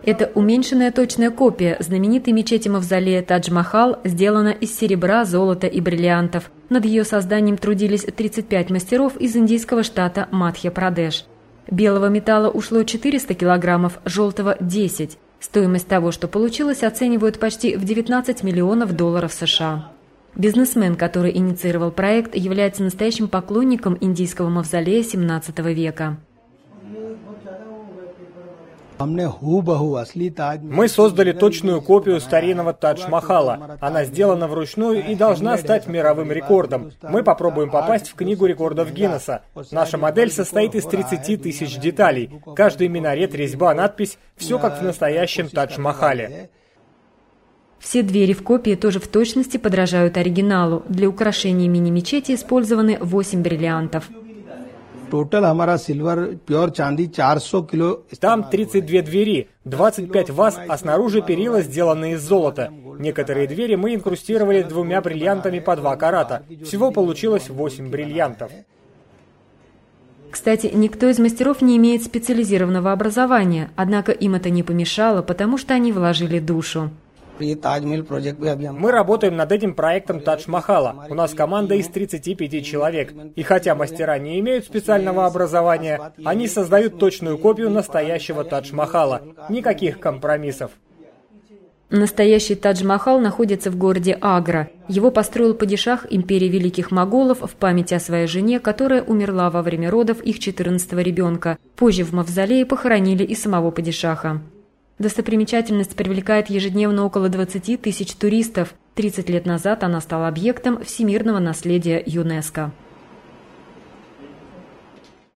Это уменьшенная точная копия знаменитой мечети-мавзолея Тадж-Махал сделана из серебра, золота и бриллиантов. Над ее созданием трудились 35 мастеров из индийского штата Мадхья-Прадеш. Белого металла ушло 400 килограммов, желтого – 10. Стоимость того, что получилось, оценивают почти в $19 миллионов США. Бизнесмен, который инициировал проект, является настоящим поклонником индийского мавзолея XVII века. Мы создали точную копию старинного Тадж-Махала. Она сделана вручную и должна стать мировым рекордом. Мы попробуем попасть в книгу рекордов Гиннесса. Наша модель состоит из 30 тысяч деталей. Каждый минарет, резьба, надпись – все как в настоящем Тадж-Махале. Все двери в копии тоже в точности подражают оригиналу. Для украшения мини-мечети использованы 8 бриллиантов. Там 32 двери, 25 ваз, а снаружи перила сделаны из золота. Некоторые двери мы инкрустировали 2 бриллиантами по 2 карата. Всего получилось 8 бриллиантов. Кстати, никто из мастеров не имеет специализированного образования, однако им это не помешало, потому что они вложили душу. Мы работаем над этим проектом Тадж-Махала. У нас команда из 35 человек. И хотя мастера не имеют специального образования, они создают точную копию настоящего Тадж-Махала. Никаких компромиссов. Настоящий Тадж-Махал находится в городе Агра. Его построил падишах империи Великих Моголов в память о своей жене, которая умерла во время родов их 14-го ребенка. Позже в мавзолее похоронили и самого падишаха. Достопримечательность привлекает ежедневно около 20 тысяч туристов. 30 лет назад она стала объектом всемирного наследия ЮНЕСКО.